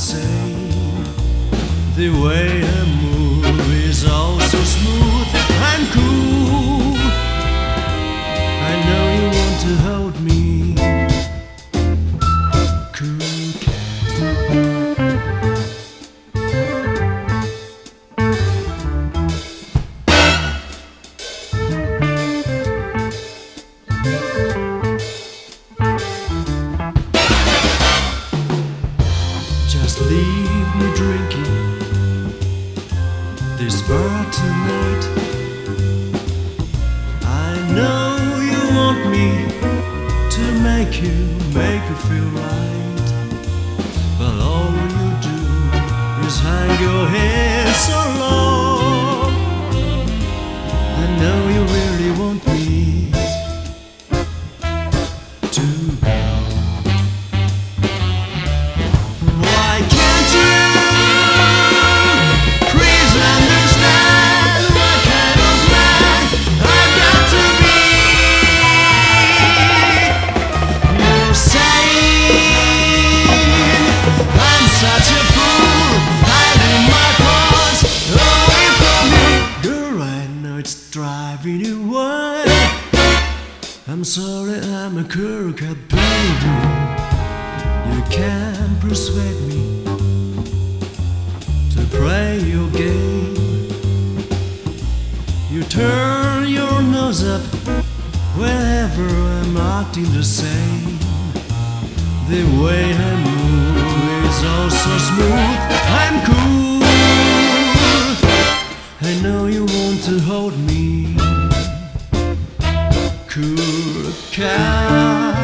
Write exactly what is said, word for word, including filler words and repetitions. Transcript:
same. The way I move is all so smooth and cool. I know you want to hold me, cool cat. Just leave me drinking this bar tonight. I know you want me to make you, make you feel right, but all you do is hang your head so low. I know you really want me to go. Driving you wild. I'm sorry, I'm a cool cat, baby. You can't persuade me to play your game. You turn your nose up whenever I'm acting the same. The way I move is all so smooth and cool. I know you want to hold me, cool cat.